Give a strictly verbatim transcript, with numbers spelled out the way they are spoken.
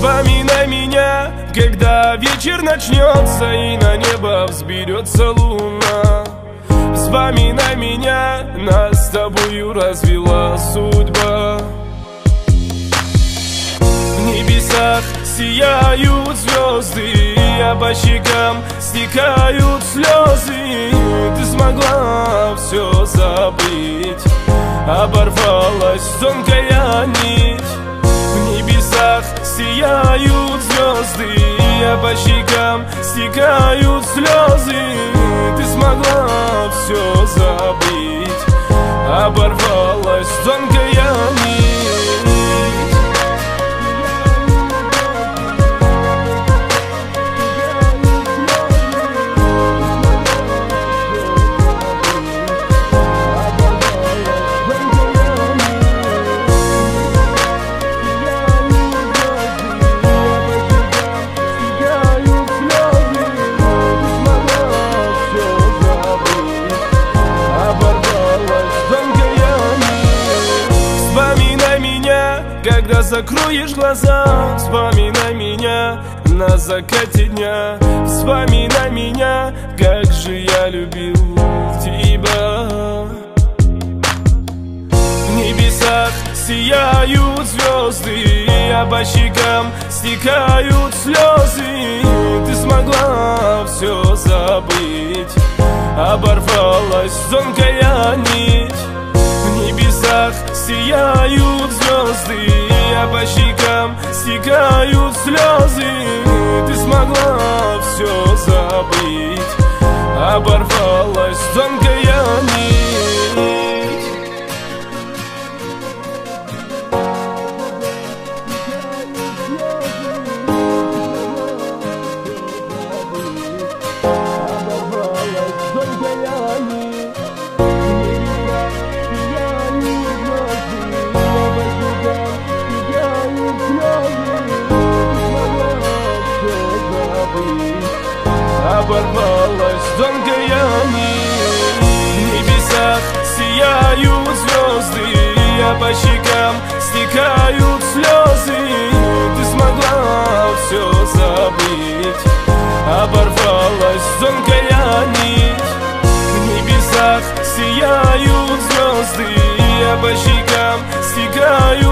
Вспоминай меня, когда вечер начнется и на небо взберется луна. Вспоминай меня, нас с тобою развела судьба. В небесах сияют звезды, а по щекам стекают слезы. Ты смогла все забыть, оборвалась тонкая нить. В небесах сияют звезды, а по щекам стекают слезы. Ты смогла все забыть, оборвалась тонкая нить. Когда закроешь глаза, вспоминай меня на закате дня. Вспоминай меня, как же я любил тебя. В небесах сияют звезды, а по щекам стекают слезы. Ты смогла все забыть, оборвалась тонкая нить. В небесах сияют звезды, а по щекам стекают слезы. Ты смогла все забыть, оборвалась тонкая нить. Оборвалась тонкая нить. В небесах сияют звезды, а по щекам стекают слезы. Ты смогла все забыть, оборвалась тонкая нить. В небесах сияют звезды, а по щекам стекают